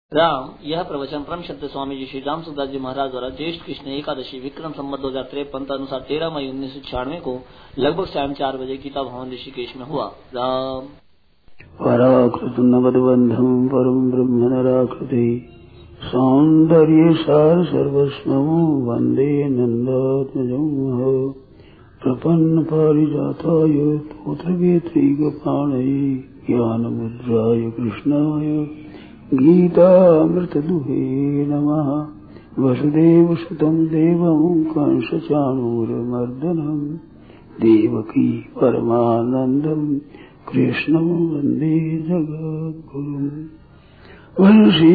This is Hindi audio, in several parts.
राम, यह प्रवचन परम श्रद्धेय स्वामी जी श्री राम सुखदास जी महाराज द्वारा ज्येष्ठ कृष्ण एकादशी विक्रम संवत 2053 अनुसार 13 मई 1996 को लगभग शाम 4 बजे गीता भवन ऋषिकेश में हुआ। राम पराकृतनवद्बन्धं परम ब्रह्म नराकृति सौन्दर्य सार सर्वस्वं वन्दे नन्दात्मजं प्रपन्न पारिजाताय पुत्रवेत्रैकपाणये ज्ञानमुद्राय कृष्णाय गीतामृतदुहे नमः। वसुदेवसुतं देवं कंसचाणूरमर्दनं देवकी परमानन्दं कृष्णं वन्दे जगद्गुरुम्। वंशी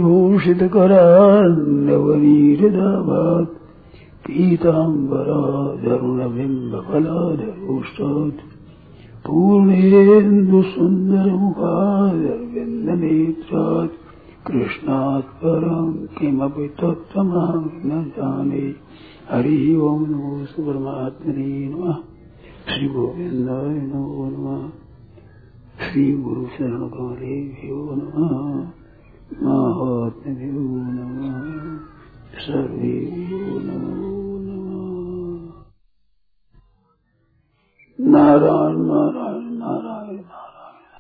विभूषितकरान्नवनीरदाभात् पीताम्बराधरुणबिम्बफलाधरोष्टात् पूर्णेन्दुसुन्दरमुखादरविन्दनेत्रात् कृष्णात् परं किमपि तत्त्वमहं न जाने। हरि ओं नमो परमात्मने नमः। श्री गोविन्दाय नमो नमः। श्री गुरु शरण कमलेभ्यो नमः। महात्म्यो नमः। सर्वेभ्यो नमो नमः। नारायण नारायण नारायण नारायण।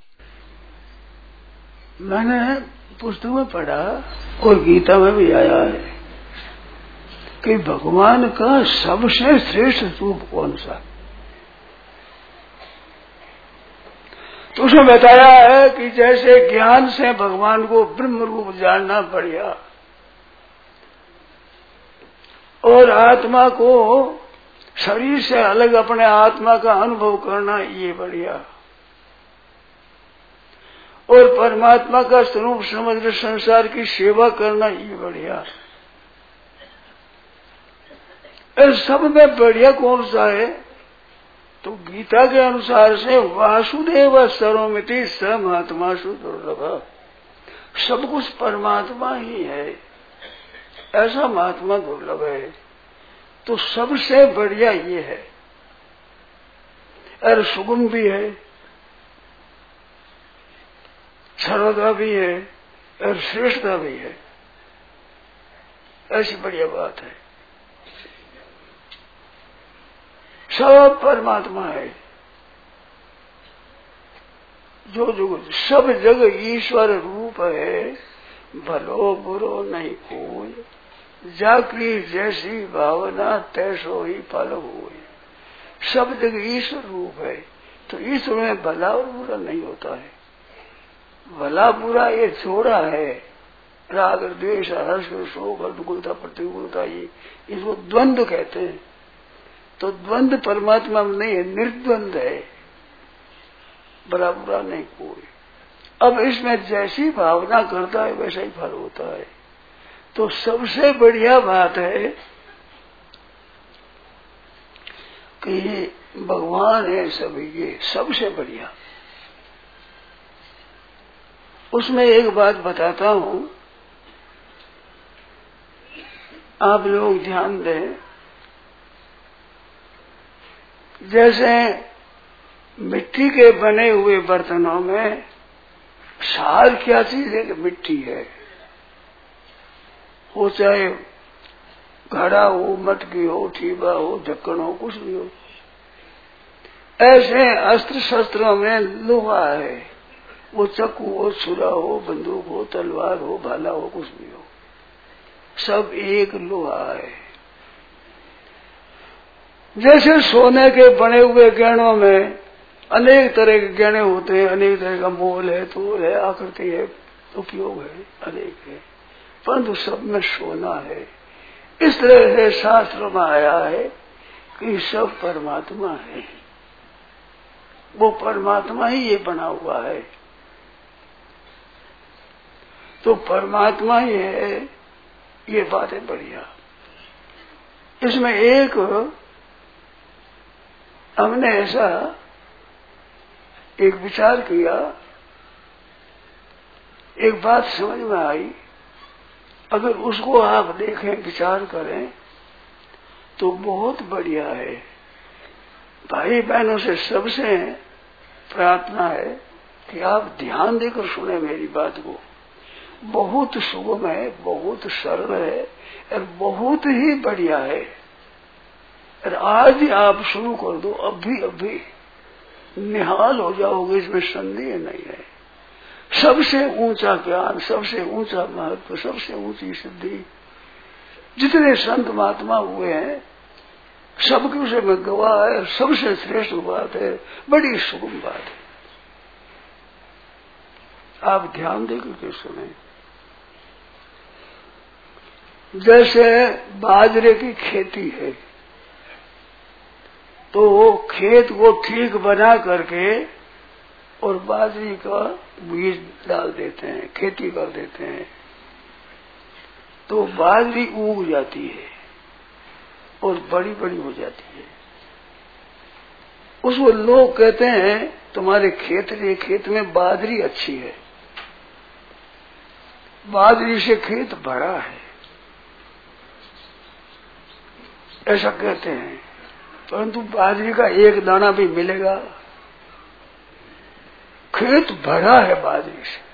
मैंने पुस्तक में पढ़ा और गीता में भी आया है कि भगवान का सबसे श्रेष्ठ रूप कौन सा। तो उसमें बताया है कि जैसे ज्ञान से भगवान को ब्रह्म रूप जानना बढ़िया और आत्मा को शरीर से अलग अपने आत्मा का अनुभव करना ये बढ़िया, और परमात्मा का स्वरूप समझकर संसार की सेवा करना ये बढ़िया। इस सब में बढ़िया कौन सा है? तो गीता के अनुसार से वासुदेव सर्वमिति स महात्मासु दुर्लभ। सब कुछ परमात्मा ही है, ऐसा महात्मा दुर्लभ है। तो सबसे बढ़िया ये है, और सुगम भी है, सर्वदा भी है और श्रेष्ठता भी है। ऐसी बढ़िया बात है। सब परमात्मा है, जो सब जगह ईश्वर रूप है। भलो बुरो नहीं कोई, जाकरी जैसी भावना तैसो ही फल हुए। सब जगह ईश्वर रूप है, तो ईश्वर में भला और बुरा नहीं होता है। भला बुरा ये छोड़ा है, राग द्वेष हर्ष शोक अनुकूलता प्रतिकूलता, ये इसको द्वंद्व कहते हैं। तो द्वंद्व परमात्मा में नहीं है, निर्द्वंद है, भला बुरा नहीं कोई। अब इसमें जैसी भावना करता है वैसा ही फल होता है। तो सबसे बढ़िया बात है कि भगवान है सभी, ये सबसे बढ़िया। उसमें एक बात बताता हूं, आप लोग ध्यान दें। जैसे मिट्टी के बने हुए बर्तनों में सार क्या चीज है? कि मिट्टी है, हो चाहे घड़ा हो, मटकी हो, ठीबा हो, ढक्कन हो, कुछ भी हो। ऐसे अस्त्र शस्त्रों में लोहा है, वो चक्कू हो, छुरा हो, बंदूक हो, तलवार हो, भाला हो, कुछ भी हो, सब एक लोहा है। जैसे सोने के बने हुए गहनों में अनेक तरह के गहने होते हैं, अनेक तरह का मोल है, तोल है, आकृति है, उपयोग है, अनेक है, परंतु सब में सोना है। इस तरह से शास्त्र में आया है कि सब परमात्मा है, वो परमात्मा ही ये बना हुआ है। तो परमात्मा ही है, ये बात है बढ़िया। इसमें एक हमने ऐसा एक विचार किया, एक बात समझ में आई। अगर उसको आप देखें, विचार करें तो बहुत बढ़िया है। भाई बहनों से सबसे प्रार्थना है कि आप ध्यान देकर सुने मेरी बात को। बहुत सुगम है, बहुत सरल है और बहुत ही बढ़िया है। और आज ही आप शुरू कर दो, अभी निहाल हो जाओगे, इसमें संदेह नहीं है। सबसे ऊंचा ज्ञान, सबसे ऊंचा महत्व, सबसे ऊंची सिद्धि, जितने संत महात्मा हुए हैं सबके उसे में गवाह है, सबसे श्रेष्ठ बात है, बड़ी सुगम बात है। आप ध्यान देकर के सुने। जैसे बाजरे की खेती है तो खेत को ठीक बना करके और बाजरी का बीज डाल देते हैं, खेती कर देते हैं, तो बाजरी उग जाती है और बड़ी बड़ी हो जाती है। उसको लोग कहते हैं तुम्हारे खेत में बाजरी अच्छी है, बाजरी से खेत बड़ा है, ऐसा कहते हैं। परंतु बाजरी का एक दाना भी मिलेगा? खेत भरा है बाजरी से,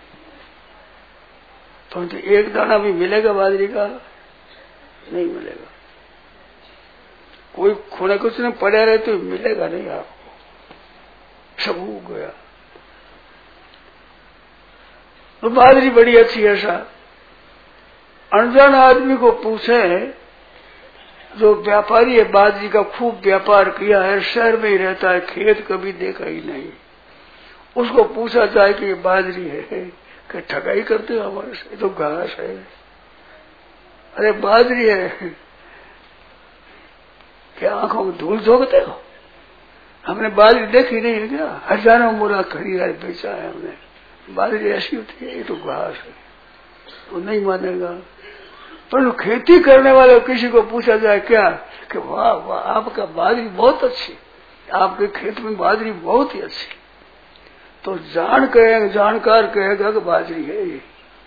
परंतु एक दाना भी मिलेगा बाजरी का? नहीं मिलेगा। कोई खुने कुछ ने पड़े रहे तो मिलेगा नहीं आपको, सब उग गया। तो बाजरी बड़ी अच्छी है। ऐसा अनजान आदमी को पूछे, जो व्यापारी है, बाजरी का खूब व्यापार किया है, शहर में ही रहता है, खेत कभी देखा ही नहीं, उसको पूछा जाए कि ये बाजरी है, कि ठगाई करते हो हमारे से, तो घास है। अरे बाजरी है, क्या आंखों में धूल झोंकते हो? हमने बाजरी देखी नहीं है क्या? हजारों बोरा खरीदा है, बेचा है हमने। बाजरी ऐसी होती है, ये तो घास है, वो नहीं मानेगा। पर खेती करने वाले किसी को पूछा जाए क्या कि वाह वाह आपका बाजरी बहुत अच्छी, आपके खेत में बाजरी बहुत ही अच्छी, तो जानकार कहेगा कि बाजरी है ये।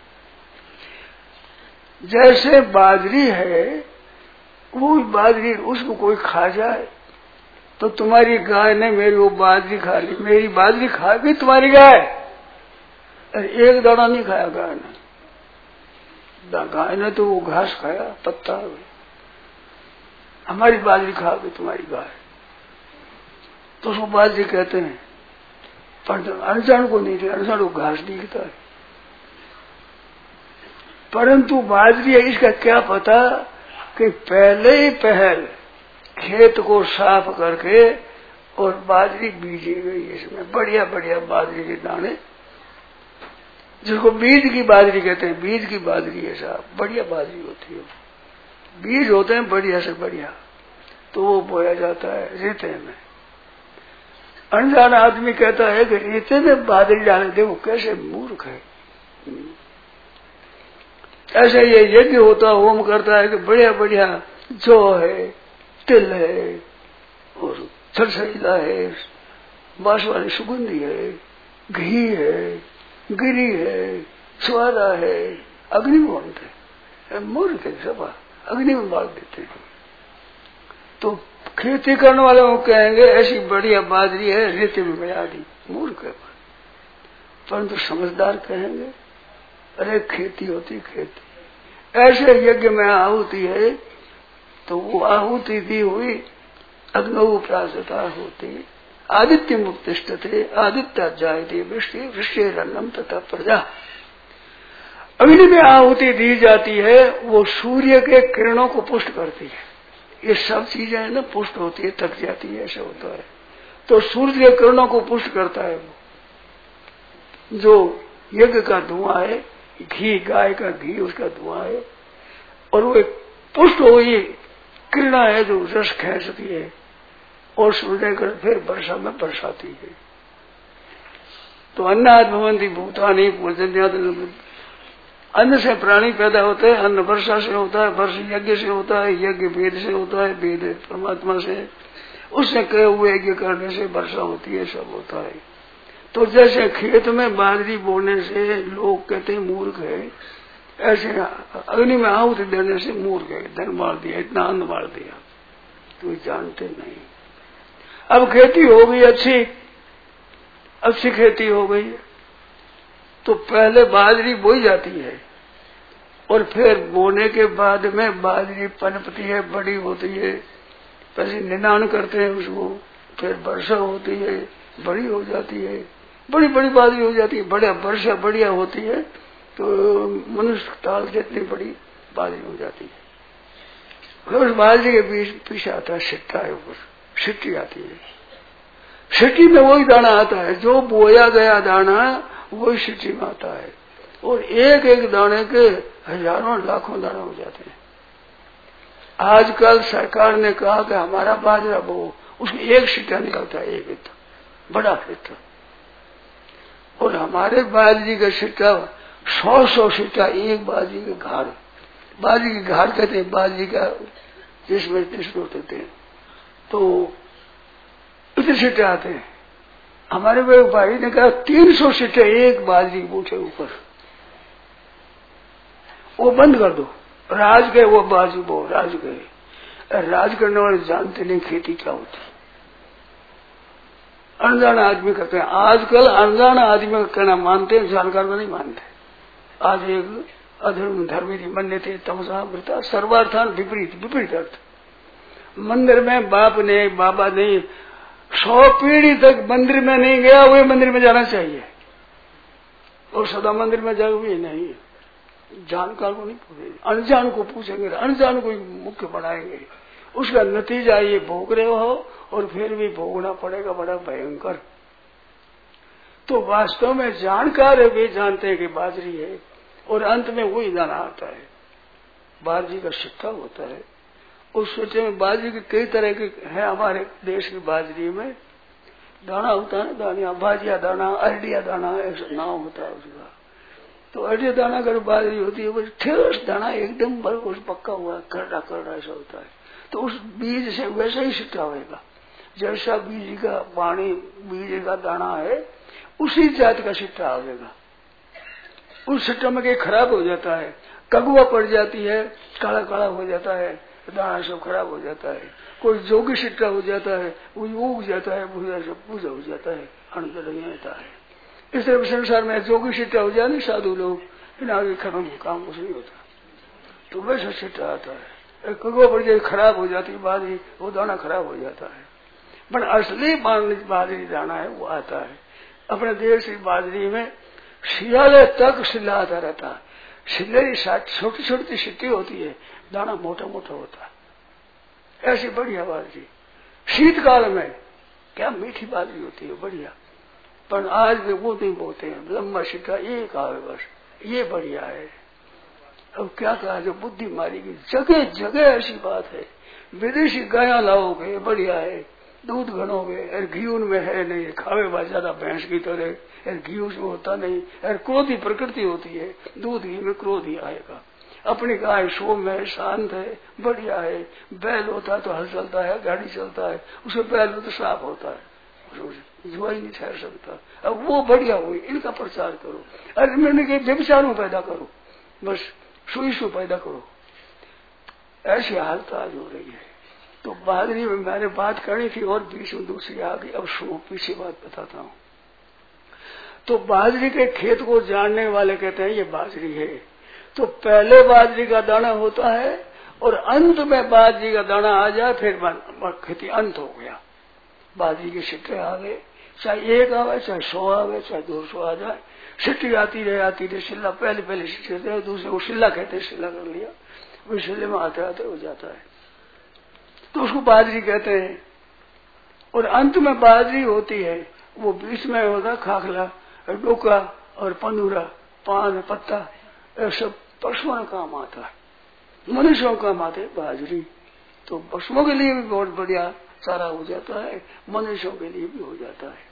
जैसे बाजरी है, वो बाजरी उसको कोई खा जाए तो तुम्हारी गाय ने मेरी वो बाजरी खा ली, मेरी बाजरी खा गई तुम्हारी गाय, एक दाना नहीं खाया गाय ने। गाय ने तो वो घास खाया, पत्ता, हमारी बाजरी खा गई तुम्हारी गाय, तो उसको बाजरी कहते हैं। पर अनजान को नहीं, अनजान को घास दिखता है। परंतु बाजरी है, इसका क्या पता कि पहले ही पहल खेत को साफ करके और बाजरी बीजी गई, इसमें बढ़िया बढ़िया बाजरी के दाने, जिसको बीज की बाजरी कहते हैं। बीज की बाजरी है साहब, बढ़िया बाजरी होती है, बीज होते हैं बढ़िया से बढ़िया, तो वो बोया जाता है रेते में। अनजान आदमी कहता है कि रेते में बाजरी डाले, देखो कैसे मूर्ख है। ऐसे ये यज्ञ होता, होम करता है कि बढ़िया बढ़िया जौ है, तिल है और छरछरीला है, बांस वाली सुगंधी है, घी है, गिरी है, स्वादा है, अग्नि में बनते हैं। मूर्ख है सब, अग्नि में बांट देते हैं। तो खेती करने वाले वो कहेंगे ऐसी बढ़िया बाजरी है, रेते में मिला दी, मूर्ख है। परंतु समझदार कहेंगे अरे खेती होती खेती। ऐसे यज्ञ में आहुति है तो वो आहुति दी हुई अग्नौ प्रासता होती, आदित्य मुक्तिष्ठ थे, आदित्य जायते वृष्टि रन्नम तथा प्रजा। अग्नि में आहुति दी जाती है, वो सूर्य के किरणों को पुष्ट करती है। ये सब चीजें है ना, पुष्ट होती है, थक जाती है, ऐसा होता है। तो सूर्य के किरणों को पुष्ट करता है वो। जो यज्ञ का धुआं है, घी, गाय का घी, उसका धुआं है, और वो एक पुष्ट हुई किरणा है जो रस खींचती है और सूर्य कर फिर वर्षा में बरसाती है। तो अन्नाद भवन्ति भूतानि पूजन्याद, अन्न से प्राणी पैदा होते हैं, अन्न वर्षा से होता है, वर्ष यज्ञ से होता है, यज्ञ वेद से होता है, वेद परमात्मा से, उससे कहे हुए यज्ञ करने से वर्षा होती है, सब होता है। तो जैसे खेत में बाजरी बोने से लोग कहते हैं मूर्ख है, ऐसे अग्नि में आहुति देने से मूर्ख है, धन मार दिया, इतना अन्न मार दिया, तो जानते नहीं। अब खेती हो गई अच्छी खेती हो गई, तो पहले बाजरी बोई जाती है और फिर बोने के बाद में बाजरी पनपती है, बड़ी होती है, पहले निनाण करते हैं उसको, फिर वर्षा होती है, बड़ी हो जाती है, बड़ी बड़ी बाजरी हो जाती है, बढ़िया वर्षा बढ़िया होती है तो मनुष्य ताल जितनी बड़ी बाजरी हो जाती है। फिर उस बाजरी के बीच पीछे आता है सिट्टा है, ऊपर सिट्टी आती है। सिट्टी में वही दाना आता है जो बोया गया दाना वही सिट्टी में आता है और एक एक दाने के हजारों लाखों दाने हो जाते हैं। आजकल सरकार ने कहा कि हमारा बाजरा बो, उसमें एक सिट्टा निकलता है, एक इतना बड़ा सिट्टा। और हमारे बाजरी का सिट्टा 100 सिट्टा एक बाजरी के घाड़, बाजरी की घाड़ कहते हैं, बाजरी का जिसमें होते हैं, तो इतने सिट्टे आते हैं। हमारे भाई ने कहा 300 सिट्टे एक बाजरी बूटे ऊपर, वो बंद कर दो। राज गए वो बाजू बो, राज गए। राज करने वाले जानते नहीं खेती क्या होती, अनजाना आदमी करते हैं। आजकल अनजाना आदमी का कहना मानते हैं, जानकार को नहीं मानते। आज एक अधर्म धर्मी मन्य थे तमसा मृता सर्वार्थान विपरीत, विपरीत अर्थ। मंदिर में बाप ने बाबा ने 100 पीढ़ी तक मंदिर में नहीं गया, वही मंदिर में जाना चाहिए और सदा मंदिर में जाए हुए नहीं। जानकार को नहीं पूछेंगे, अनजान को पूछेंगे, अनजान को मुख्य बनाएंगे। उसका नतीजा ये भोग रहे हो और फिर भी भोगना पड़ेगा बड़ा भयंकर। तो वास्तव में जानकार है, वे जानते हैं कि बाजरी है और अंत में वही दाना आता है, बाजरी का सिक्का होता है। उस सिक्के में बाजरी के कई तरह के हैं। हमारे देश की बाजरी में दाना होता है, दानिया भाजिया दाना, अरडिया दाना, ऐसा नाम होता है उसका। तो अरडिया दाना अगर बाजरी होती है वो ठोस दाना एकदम बरगोश पक्का हुआ करड़ा करड़ा ऐसा होता है। तो उस बीज से वैसा ही सिक्का होगा, जैसा बीज का पानी बीज का दाना है उसी जात का सिक्का आवेगा। उस सिक्का में कहीं खराब हो जाता है, कगुआ पड़ जाती है, काला काला हो जाता है, दाना सब खराब हो जाता है। कोई जोगी सिक्का हो जाता है, वो उग जाता है, पूजा हो जाता है, अंतर नहीं आता है। इस तरह संसार में जोगी सिक्का हो जाए साधु लोग, इन आगे खत्म काम कुछ नहीं होता। तो वैसा सिक्का आता है, कगुआ पड़ जाए खराब हो जाती है बाजरी, वो दाना खराब हो जाता है। पर असली बाजरी दाना है वो आता है। अपने देश की बाजरी में शियाले तक शिला आता रहता है। शिले की छोटी छोटी सिक्की होती है, दाना मोटा मोटा होता है। ऐसी बढ़िया बाजरी शीतकाल में क्या मीठी बाजरी होती है, बढ़िया। पर आज भी वो नहीं बोलते हैं, लंबा सिक्का एक आवे बस, ये बढ़िया है। अब क्या कहा, जो बुद्धि मारेगी जगह जगह ऐसी बात है। विदेशी गाया लाओगे बढ़िया है, दूध गणोगे, अरे घी उनमें है नहीं, खावे बा ज्यादा भैंस की तरह, अरे घी उसमें होता नहीं, अरे क्रोधी प्रकृति होती है, दूध घी में क्रोध ही आएगा। अपनी गाय सोम है, शांत है, बढ़िया है। बैल होता है तो हल चलता है, गाड़ी चलता है, उसके बैल में तो साफ होता है, जुआ ही नहीं ठहर सकता। अब वो बढ़िया हुई, इनका प्रचार करो। अरे मैंने कहा व्यभिचारों पैदा करो, बस सुई सु पैदा करो। ऐसी हालत आज हो रही है। तो बाजरी में मैंने बात करनी थी और बीच में दूसरी आ गई, अब सुनो पीछे बात बताता हूँ। तो बाजरी के खेत को जानने वाले कहते हैं ये बाजरी है। तो पहले बाजरी का दाना होता है और अंत में बाजरी का दाना आ जाए, फिर खेती अंत हो गया। बाजरी के सिक्के आ गए, चाहे 1 आवे, चाहे 100 आवे, चाहे 200 आ जाए, सिट्टी आती रहे शिल्ला पहले सिट्टी देते हैं, दूसरे को शिल्ला कहते हैं, शिल्ला कर लिया, वो शिल्ले में आते आते हो जाता है, तो उसको बाजरी कहते हैं। और अंत में बाजरी होती है, वो बीच में होता खाखला, डोका और पंदूरा, पान, पत्ता, सब पशुओं का काम आता है, मनुष्यों का काम आते है बाजरी। तो पशुओं के लिए भी बहुत बढ़िया सारा हो जाता है, मनुष्यों के लिए भी हो जाता है।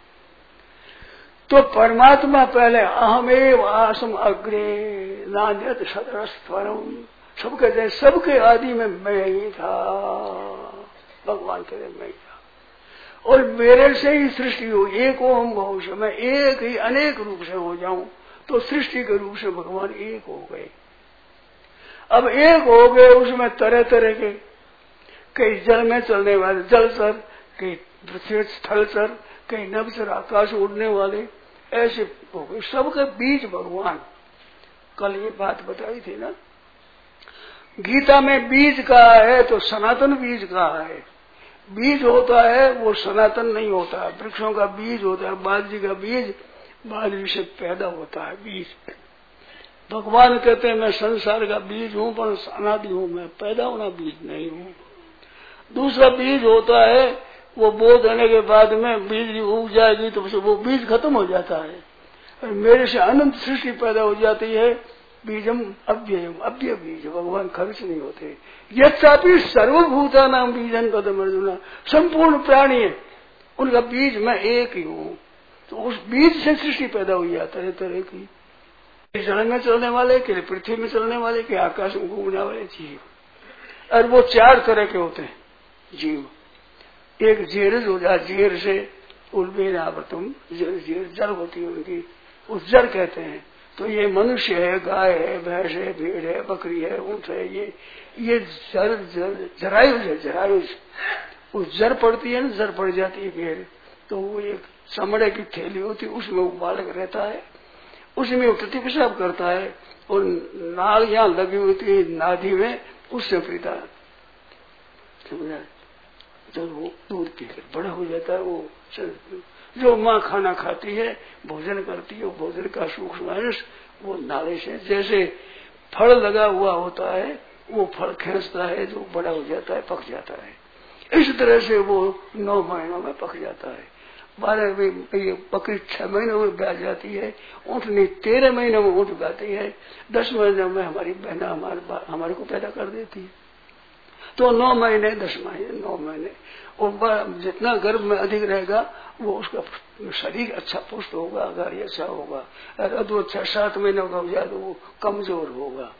तो परमात्मा पहले अहमेव आसम अग्रे नान्यत सदरस्वरम, सबके जैसे सबके आदि में मैं ही था, भगवान के मैं ही था। और मेरे से ही सृष्टि हो, एक ओम भविष्य, मैं एक ही अनेक रूप से हो जाऊं, तो सृष्टि के रूप से भगवान एक हो गए। अब एक हो गए, उसमें तरह तरह के, कई जल में चलने वाले जलचर, कई पृथ्वी स्थलचर, कई नभचर आकाश उड़ने वाले, ऐसे हो गए सबके बीज भगवान। कल ये बात बताई थी ना, गीता में बीज कहा है तो सनातन बीज कहा है। बीज होता है वो सनातन नहीं होता, वृक्षों का बीज होता है, बाजरी का बीज, बाजरी से पैदा होता है बीज। भगवान कहते हैं मैं संसार का बीज हूँ पर अनादि हूँ, मैं पैदा होना बीज नहीं हूँ। दूसरा बीज होता है वो बो देने के बाद में बीज उग जाएगी तो वो बीज खत्म हो जाता है, और मेरे से अनंत सृष्टि पैदा हो जाती है। बीजम अव्ययम, अव्यय बीज, भगवान खर्च नहीं होते। यद्यपि सर्वभूता नाम बीजन कदम अर्जुना, संपूर्ण प्राणी है उनका बीज मैं एक ही हूँ। तो उस बीज से सृष्टि पैदा हुई है तरह तरह की, जल में चलने वाले के, पृथ्वी में चलने वाले के, आकाश में घूमने वाले जीव। और वो चार तरह के होते हैं जीव। एक जेरज हो जाए, जेर से उल्बेनावतम, जड़ होती है उनकी, उस जड़ कहते हैं। तो ये मनुष्य है, गाय है, भैंस है, भेड़ है, बकरी है, ऊंट है, ये जरायुज है, जरायुज। उस जड़ पड़ती है ना, जड़ पड़ जाती है भेड़, तो वो एक चमड़े की थैली होती है, उसमें वो बालक रहता है, उसमें वो प्रति पेशाब करता है, और नाल यहाँ लगी होती है नाधि में, उससे पीता है। जब वो दूध पीकर बड़ा हो जाता है, वो जो माँ खाना खाती है, भोजन करती है, भोजन का सूक्ष्म अंश वो नाले से, जैसे फल लगा हुआ होता है वो फल खींचता है, जो बड़ा हो जाता है, पक जाता है। इस तरह से वो 9 महीनों में पक जाता है। 12 में बकरी 6 महीनों में ब्याह जाती है, ऊँटनी 13 महीनों में ऊँट गाती है, 10 महीनों में हमारी बहना हमारे को पैदा कर देती है। तो 9 महीने 10 महीने 9 महीने, और जितना गर्भ में अधिक रहेगा वो उसका शरीर अच्छा पुष्ट होगा, गाड़ी अच्छा होगा। और अदु अच्छा 7 महीनों का हो जाए तो वो कमजोर होगा,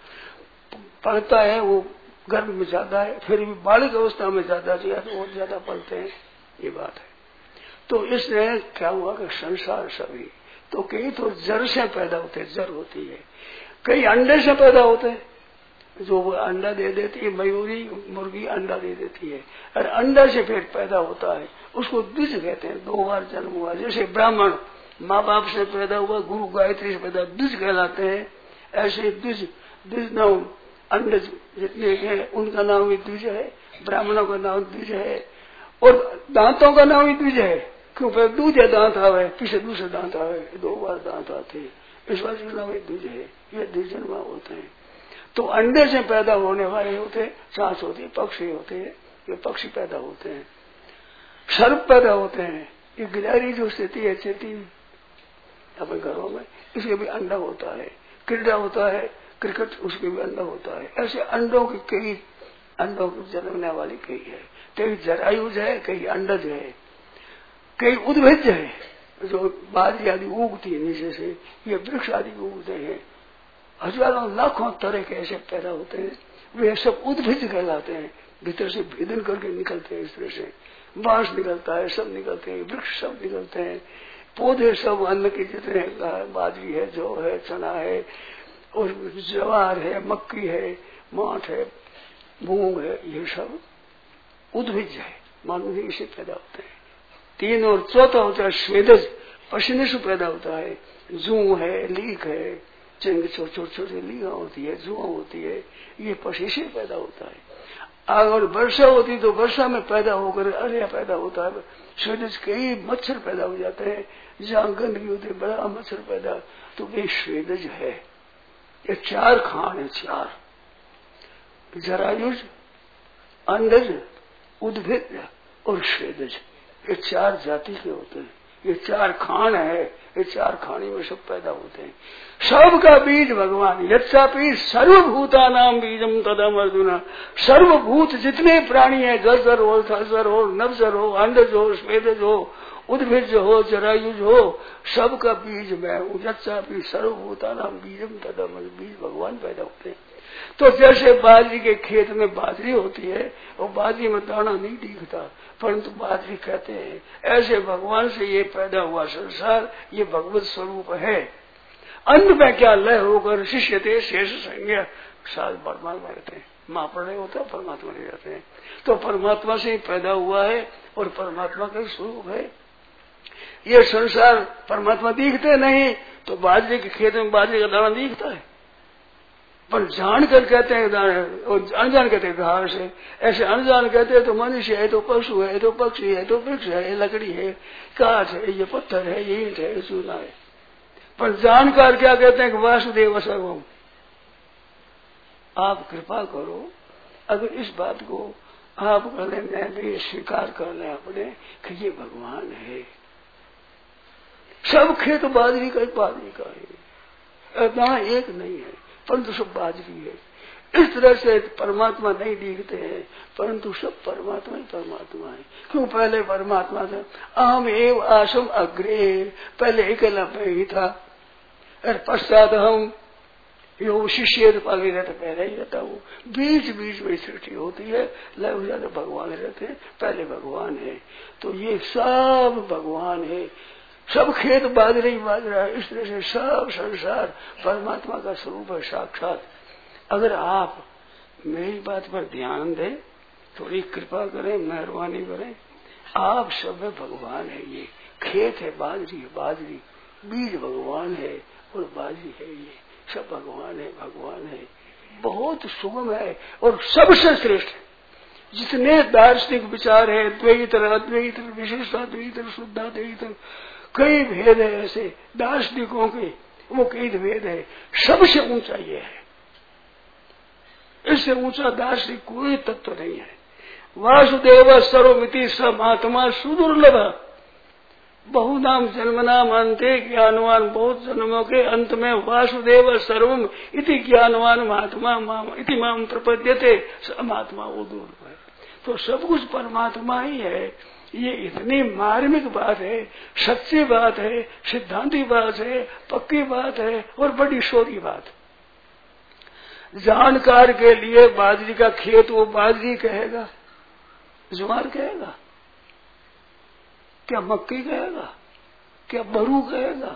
पलता है वो गर्भ में ज्यादा है, फिर भी बालिक अवस्था में ज्यादा चाहिए तो और ज्यादा पलते हैं, ये बात है। तो इसलिए क्या हुआ कि संसार सभी तो कई तो जड़ से पैदा होते, जड़ होती है, कई अंडे से पैदा होते हैं, जो वो अंडा दे देती है, मयूरी मुर्गी अंडा दे देती है, और अंडा से फिर पैदा होता है, उसको द्विज कहते हैं। 2 बार जन्म हुआ, जैसे ब्राह्मण माँ बाप से पैदा हुआ, गुरु गायत्री से पैदा, द्विज कहलाते हैं। ऐसे द्विज नाम अंडज जितने हैं उनका नाम भी द्विज है, ब्राह्मणों का नाम द्विज है, और दांतों का नाम भी द्विज है। क्यों? पहले दूसरे दांत आवे, पीछे दूसरे दांत आवे, 2 बार दांत आते हैं, इस बात का नाम द्विज है। ये द्विजन्मा होते हैं। तो अंडे से पैदा होने वाले होते, सांस होती है, पक्षी होते हैं, ये पक्षी पैदा होते हैं, सर्प पैदा होते हैं, ये गिलहरी जो स्थिति है चेती अपने घरों में, इसके भी अंडा होता है, क्रीड़ा होता है, क्रिकेट, उसके भी अंडा होता है। ऐसे अंडों की कई, अंडों की जन्मने वाली कई है, कई जरायुज है, कई अंडज है, कई उद्भिज है, जो बाजरी आदि उगती है नीचे से, ये वृक्ष आदि उगते हैं, हजारों लाखों तरह के ऐसे पैदा होते हैं, वे सब उद्भिज कहलाते हैं। भीतर से भेदन करके निकलते हैं, इस तरह से बांस निकलता है, सब निकलते हैं, वृक्ष सब निकलते हैं, पौधे सब अन्न के जितने, बाजरी है, जौ है, चना है, और ज्वार है, मक्की है, माठ है, मूंग है, ये सब उद्भिज है, मानव इसे पैदा होते हैं। 3 और चौथा होता है स्वेदज, पसीने से पैदा होता है, जू है, लीक है, चिंग छोटे लीगा होती है, जुआ होती है, ये पसी से पैदा होता है। अगर वर्षा होती तो वर्षा में पैदा होकर अरिया पैदा होता है। स्वेदज कई मच्छर पैदा हो जाते हैं, जहाँ गंदगी होती है बड़ा मच्छर पैदा, तो वे स्वेदज है। ये 4 खान है, 4 जरायुज, अंडज, उद्भिद और स्वेदज, ये 4 जाति के होते हैं। ये 4 खान है, ये 4 खानी में सब पैदा होते हैं। सबका बीज भगवान। यद्यपि सर्वभूता नाम बीजम तदम अर्जुना, सर्वभूत जितने प्राणी है, जलचर हो, थलचर हो, नभचर हो, अंडज हो, स्वेदज हो, उद्भिज हो, जरायुज हो, सबका बीज मैं हूँ। यद्यपि सर्वभूता नाम बीजम तदम, बीज भगवान पैदा होते हैं। तो जैसे बाजरी के खेत में बाजरी होती है, और बाजरी में दाना नहीं दिखता, परंतु बाजरी कहते हैं, ऐसे भगवान से ये पैदा हुआ संसार, ये भगवत स्वरूप है। अंत में क्या लय होकर शिष्य थे शेष संज्ञा साल परमात्मा रहते हैं, माँ प्रलय होता है, परमात्मा रह जाते हैं। तो परमात्मा से ही पैदा हुआ है और परमात्मा का स्वरूप है। ये संसार परमात्मा दिखते नहीं तो बाजरे के खेत में बाजरे का दाना दिखता है, पर जान कर कहते हैं दाना और अनजान कहते हैं घास है। ऐसे अनजान कहते हैं तो मनुष्य है, तो पशु है, तो पक्षी है, तो वृक्ष है, लकड़ी है, काठ है, ये पत्थर है, ये ईंट है, चूना है। पर जानकार क्या कहते हैं कि वासुदेव सर्वम। आप कृपा करो, अगर इस बात को आप कर लें, मैं भी स्वीकार कर लें अपने कि ये भगवान है। सब खेत बाजरी का है, दाना एक नहीं है परंतु सब बाजरी है। इस तरह से परमात्मा नहीं दिखते हैं परंतु सब परमात्मा ही परमात्मा है। क्यों? पहले परमात्मा था, अहम एव आसम अग्रे, पहले अकेला मैं ही था, और पश्चात हम यो शिष्य पागे रहते पहले ही रहता हूँ। बीच बीच में सृष्टि होती है, लय हो जाते भगवान रहते हैं, पहले भगवान है। तो ये सब भगवान है, सब खेत बाजरे ही बाजरा है। इस तरह से सब संसार परमात्मा का स्वरूप है साक्षात। अगर आप मेरी बात पर ध्यान दें, थोड़ी कृपा करें, मेहरबानी करें, आप सब भगवान है। ये खेत है, बाजरी बीज भगवान है और बाजरी है, ये सब भगवान है। बहुत सुगम है और सबसे श्रेष्ठ है। जितने दार्शनिक विचार है, द्वैतर अद्वैतर विशिष्टाद्वैतर शुद्धाद्वैतर, कई भेद है ऐसे दार्शनिकों के, वो कई भेद है, सबसे ऊंचा ये है। इससे ऊंचा दार्शनिक कोई तत्व नहीं है। वासुदेव सर्वमिति समात्मा सुदुर्लभ, बहुनाम जन्मनाम अंते ज्ञानवान, बहुत जन्मों के अंत में वासुदेव सर्वम इति ज्ञानवान महात्मा इति माम प्रपद्यते, महात्मा वो दुर्लभ है। तो सब कुछ परमात्मा ही है। ये इतनी मार्मिक बात है, सच्ची बात है, सिद्धांती बात है, पक्की बात है और बड़ी शोरी बात। जानकार के लिए बाजरी का खेत वो बाजरी कहेगा, ज्वार कहेगा क्या, मक्की कहेगा क्या, बरू कहेगा?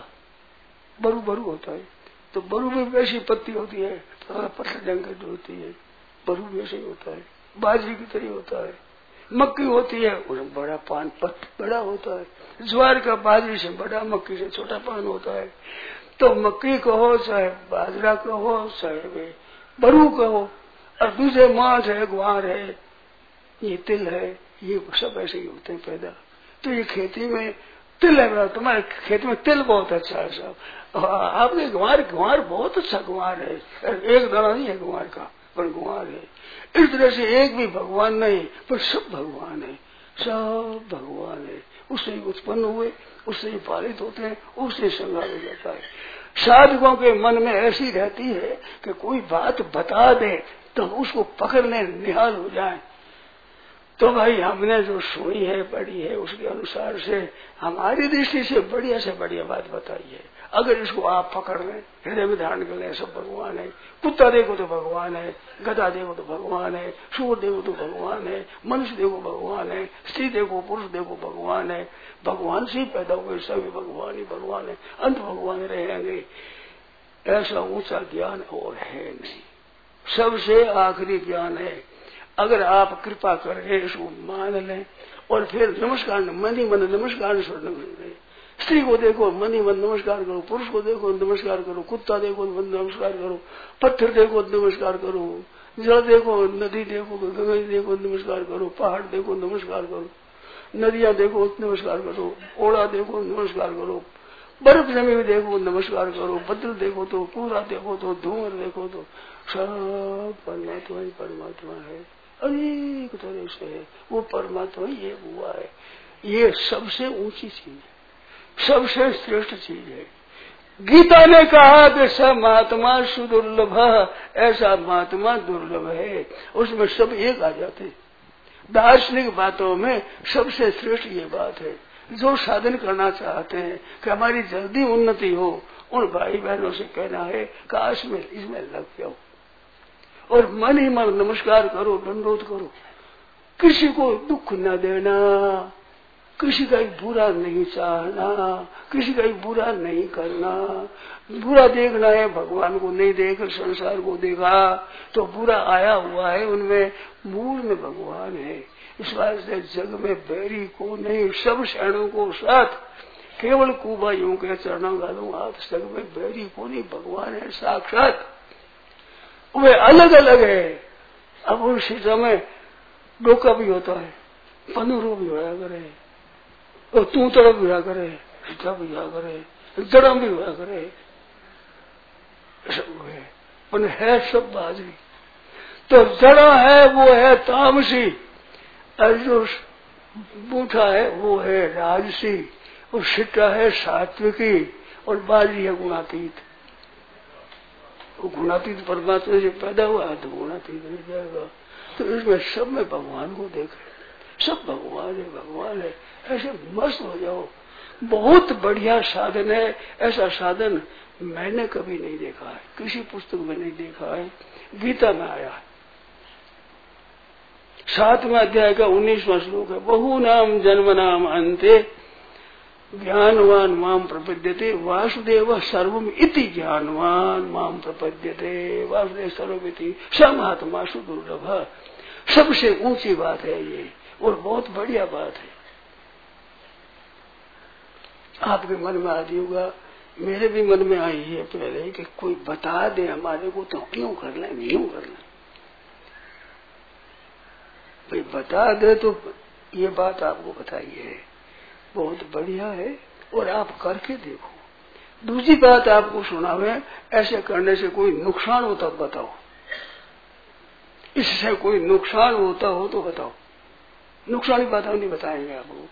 बरू होता है तो बरू में वैसी पत्ती होती है, पत्थर जंग की होती है, बरू भी वैसे ही होता है, बाजरी की तरह होता है। मक्की होती है उसमें बड़ा पान बड़ा होता है, ज्वार का बाजरी से बड़ा, मक्की से छोटा पान होता है। तो मक्की कहो चाहे बाजरा कहो चाहे बरू कहो, और दूसरे मांस है, ग्वार है, ये तिल है, ये सब ऐसे ही होते हैं पैदा। तो ये खेती में तिल है, तुम्हारे खेत में तिल बहुत अच्छा है साहब, आपने ग्वार बहुत अच्छा ग्वार है, एक दाना नहीं है ग्वार का पर ग्वार है। इस तरह से एक भी भगवान नहीं पर सब भगवान है, सब भगवान है। उससे ही उत्पन्न हुए, उससे ही पालित होते हैं, उससे संहार हो जाता है। साधकों के मन में ऐसी रहती है कि कोई बात बता दे तो उसको पकड़ने निहाल हो जाए। तो भाई हमने जो सुनी है पढ़ी है उसके अनुसार से हमारी दृष्टि से बढ़िया बात बताई है। अगर इसको आप पकड़ लें, हृदय में धारण कर लें, सब भगवान है। कुत्ता देखो तो भगवान है, गधा देखो तो भगवान है, सूर देखो तो भगवान है, मनुष्य देखो भगवान है, स्त्री देखो पुरुष देखो भगवान है। भगवान से ही पैदा हुए सभी भगवान ही भगवान है, अंत भगवान रहेंगे। ऐसा ऊंचा ज्ञान और है नहीं, सबसे आखिरी ज्ञान है। अगर आप कृपा करें इसको मान लें और फिर नमस्कार मन ही मन नमस्कार स्त्री को देखो मन ही मन नमस्कार करो, पुरुष को देखो नमस्कार करो, कुत्ता देखो नमस्कार करो, पत्थर देखो नमस्कार करो, जल देखो, नदी देखो, गंगा देखो नमस्कार करो, पहाड़ देखो नमस्कार करो, नदियां देखो नमस्कार करो, ओला देखो नमस्कार करो, बर्फ जमी हुई देखो नमस्कार करो, बदल देखो तो, पूरा देखो तो, धुआं देखो तो, सब परमात्मा ही परमात्मा है, अनेक तरह से है वो परमात्मा ही एक हुआ है। ये सबसे ऊंची चीज है, सबसे श्रेष्ठ चीज है। गीता ने कहा कि सब महात्मा सुदुर्लभ, ऐसा महात्मा दुर्लभ है, उसमें सब एक आ जाते। दार्शनिक बातों में सबसे श्रेष्ठ ये बात है। जो साधन करना चाहते हैं कि हमारी जल्दी उन्नति हो, उन भाई बहनों से कहना है काश में इसमें लग जाओ और मन ही मन नमस्कार करो, दंडोत करो, किसी को दुख न देना, किसी का बुरा नहीं चाहना, किसी का बुरा नहीं करना। बुरा देखना है, भगवान को नहीं देख संसार को देखा तो बुरा आया हुआ है, उनमें मूल में भगवान है। इस वास्ते जग में बैरी को नहीं, सब शरणों को साथ, केवल कुबाइयों के चरणों गालू हाथ। जग में बैरी को नहीं, भगवान है साक्षात, वे अलग अलग है। अब उस समय डोका भी होता है, पनुरो भी होया करे, और तू तरफ भी होया करे, सीता भी होया करे, जड़ा भी होया करे, सब है, पर है सब बाजरी। तो जड़ा है वो है तामसी, और जो बूठा है वो है राजसी, और सिट्टा है सात्विकी, और बाजरी है गुणातीत। वो गुणातीत परमात्मा से पैदा हुआ तो गुणातीत हो जाएगा। तो इसमें सब में भगवान को देखे, सब भगवान है, ऐसे मस्त हो जाओ। बहुत बढ़िया साधन है। ऐसा साधन मैंने कभी नहीं देखा है, किसी पुस्तक में नहीं देखा है, गीता में आया है। 7वें अध्याय का 19वां श्लोक है, बहु नाम जन्म नाम अंते ज्ञानवान माम प्रपद्यते वासुदेव सर्वम इति ज्ञानवान माम प्रपद्यते वासुदेव सर्वमिति समात्मा सुदुर्लभ। सबसे ऊंची बात है ये, और बहुत बढ़िया बात है। आपके मन में आदि होगा, मेरे भी मन में आई है पहले कि कोई बता दे हमारे को तो क्यों कर लें, यूं कर लें। भाई बता दे तो ये बात आपको बताई है, बहुत बढ़िया है, और आप करके देखो। दूसरी बात आपको सुनावे, ऐसे करने से कोई नुकसान होता बताओ, इससे कोई नुकसान होता हो तो बताओ। नुकसान की बात हम नहीं बताएंगे आपको।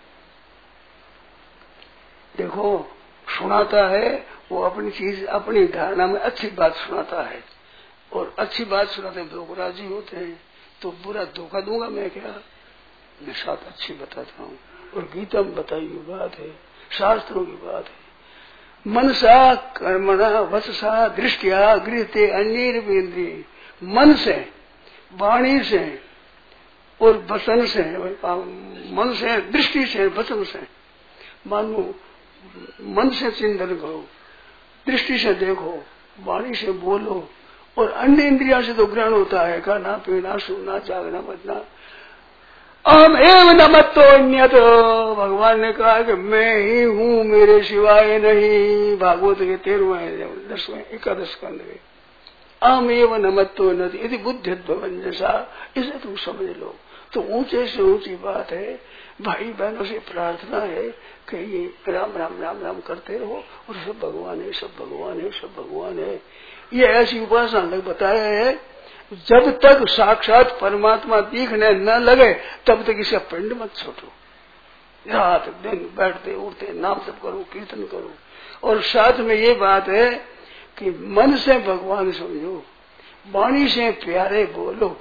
देखो सुनाता है वो अपनी चीज, अपनी धारणा में अच्छी बात सुनाता है, और अच्छी बात सुनाते लोग राजी होते हैं। तो बुरा धोखा दूंगा मैं क्या, मैं साथ अच्छी बताता हूँ। और गीता में बताई हुई बात है, शास्त्रों की बात है। मनसा कर्मणा वचसा दृष्टिया गृहते अन्येन्द्रिय, मन से, वाणी से और वचन से, मन से, दृष्टि से, वचन से, मानो मन से चिंतन करो, दृष्टि से देखो, वाणी से बोलो, और अन्य इंद्रिया से तो ग्रहण होता है, खाना पीना सोना जागना बजना। अहम एव न मत्तो अन्यत, भगवान ने कहा कि मैं ही हूँ, मेरे सिवाय नहीं। भागवत के 13वें 10वें 11 स्कंद में अहम एव न मत्तो न यदि बुद्धित्वं जैसा, इसे तुम समझ लो। तो ऊंचे से ऊंची बात है। भाई बहनों से प्रार्थना है कि ये राम राम राम राम करते रहो, और सब भगवान है, सब भगवान है, सब भगवान है। ये ऐसी उपासना लग बताया है, जब तक साक्षात परमात्मा दिखने न लगे तब तक इसका पिंड मत छोड़ो। रात दिन बैठते उठते नाम जप करो, कीर्तन करो। और साथ में ये बात है कि मन से भगवान समझो, वाणी से प्यारे बोलो,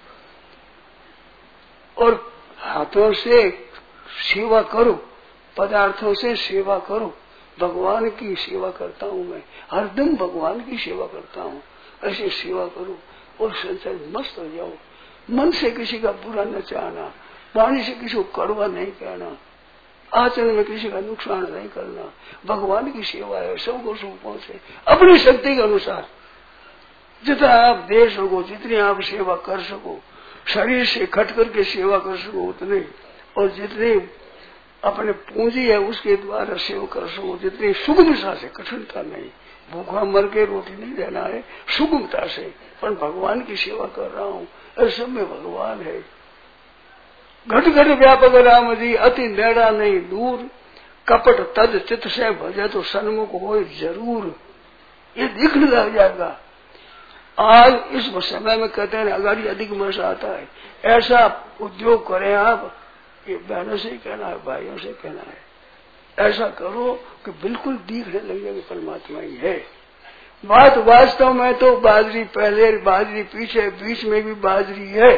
और हाथों से सेवा करो, पदार्थों से सेवा करो। भगवान की सेवा करता हूँ मैं, हरदम भगवान की सेवा करता हूँ, ऐसे सेवा करो और संसार मस्त हो जाओ। मन से किसी का बुरा न चाहना, वाणी से किसी को कड़वा नहीं कहना, आचरण में किसी का नुकसान नहीं करना। भगवान की सेवा है, सबको सुख पहुंचे अपनी शक्ति के अनुसार। जितना आप दे सको, जितनी आप सेवा कर सको, शरीर से खट करके सेवा कर सको उतने, और जितनी अपने पूंजी है उसके द्वारा सेवा कर सको, जितनी सुगमता से, कठिनता नहीं। भूखा मर के रोटी नहीं देना है, सुगमता से, पर भगवान की सेवा कर रहा हूँ, और सब में भगवान है। घट घट व्यापक राम जी, अति नेड़ा नहीं दूर, कपट तद चित्त से भजे तो सन्मुख हो जरूर। ये दिखने लग जाएगा। आज इस समय में कहते हैं अगर ये अधिक वर्ष आता है, ऐसा उद्योग करें आप, ये बहनों से कहना है, भाइयों से कहना है, ऐसा करो कि बिल्कुल दिखने लग जाएगा परमात्मा ही है। बात वास्तव में तो बाजरी पहले, बाजरी पीछे, बीच में भी बाजरी है,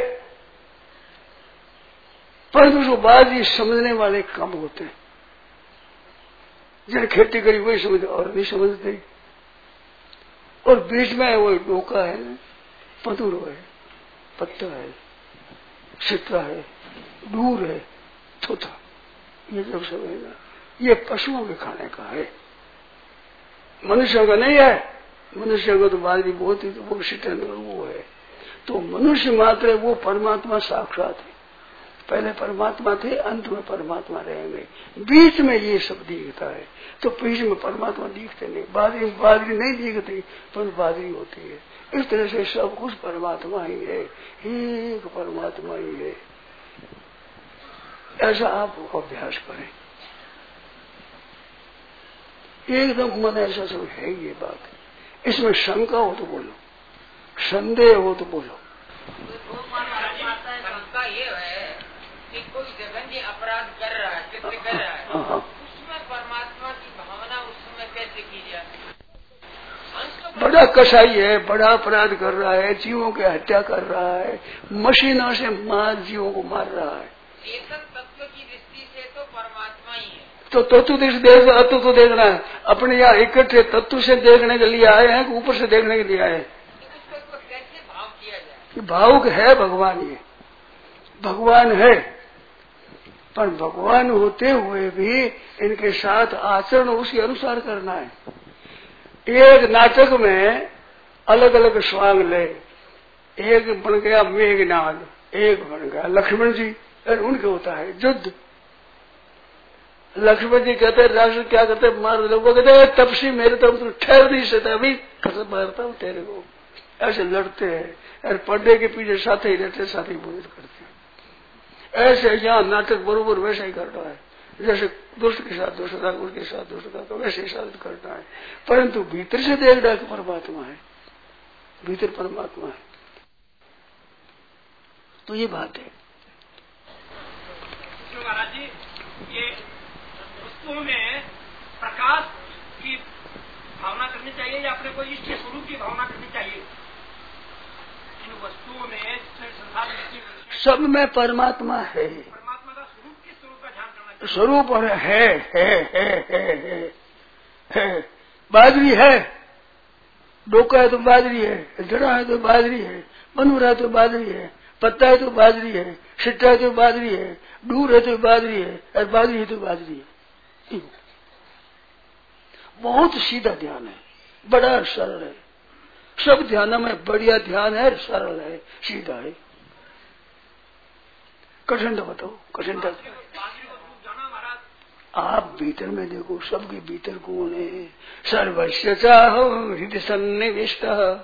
परंतु जो बाजरी समझने वाले कम होते हैं। जिन्हें खेती करी वही समझते और नहीं समझते। और बीच में वो डोका है, पतुरो है, पत्ता है, सिट्टा है, दूर है, थोथा, ये जब समझेगा ये पशुओं के खाने का है, मनुष्यों का नहीं है। मनुष्य को तो बाजरी बहुत ही, तो वो सिट्टा वो है। तो मनुष्य मात्र वो परमात्मा साक्षात है। पहले परमात्मा थे, अंत में परमात्मा रहेंगे, बीच में ये सब दिखता है। तो बीच में परमात्मा दिखते नहीं, बादरी नहीं दिखती पर बादरी होती है। इस तरह से सब कुछ परमात्मा ही है, एक परमात्मा ही है। ऐसा आप अभ्यास करें, एकदम मन ऐसा सब है। ये बात इसमें शंका हो तो बोलो, संदेह हो तो बोलो। शंका ये है कि कोई जघन्य अपराध कर रहा है, कृत्य कर रहा है, उसमें परमात्मा की भावना उस समय कैसे की जाए? बड़ा कसाई है, बड़ा अपराध कर रहा है, जीवों की हत्या कर रहा है, मशीनों से जीवों को मार रहा है। चेतन तत्व की दृष्टि से तो परमात्मा ही है। तो तत्व दृष्टि देख, तत्व तो देखना है। अपने यहाँ इकट्ठे तत्व से देखने के लिए आए हैं कि ऊपर से देखने के लिए आए हैं? उसको कैसे भाव किया जाए? कि भावुक है भगवान, ये भगवान है, पर भगवान होते हुए भी इनके साथ आचरण उसी अनुसार करना है। एक नाटक में अलग अलग स्वांग ले, एक बन गया मेघनाद, एक बन गया लक्ष्मण जी, और उनके होता है युद्ध। लक्ष्मण जी कहते हैं राष्ट्र क्या करते, मार लोगों कहते हैं तपसी मेरे तो ठहर नहीं सकता, अभी कसम मारता हूँ तेरे को। ऐसे लड़ते हैं और पर्दे के पीछे साथ ही रहते, साथ ही बोध करते हैं। ऐसे यहाँ नाटक बरोबर वैसा ही करना है, जैसे दुष्ट के साथ दुष्टता, उसके साथ दुष्टता, तो वैसे ही साथ करना है। परंतु भीतर से देखना कि परमात्मा है, भीतर परमात्मा है। तो ये बात है। महाराज जी, ये वस्तुओं में प्रकाश की भावना करनी चाहिए या अपने को इष्ट स्वरूप की भावना करनी चाहिए? इन वस्तुओं में संसार में सब में परमात्मा है। परमात्मा का स्वरूप किस स्वरूप का ध्यान करना चाहिए? स्वरूप और है। बादरी है, डोका है तो बादरी है, जड़ा है तो बादरी है, मनूरा है तो बादरी है, पत्ता है तो बादरी है, सिट्टा है तो बादरी है, दूर है तो बादरी है, और बादरी है तो बादरी है। बहुत सीधा ध्यान है, बड़ा सरल है। सब ध्यानों में बढ़िया ध्यान है, सरल है, सीधा है। कठिन बताओ, कठिन आप भीतर में देखो, सबके भीतर कौन है? सर्वस्य चाहं हृदय सन्निविष्ट,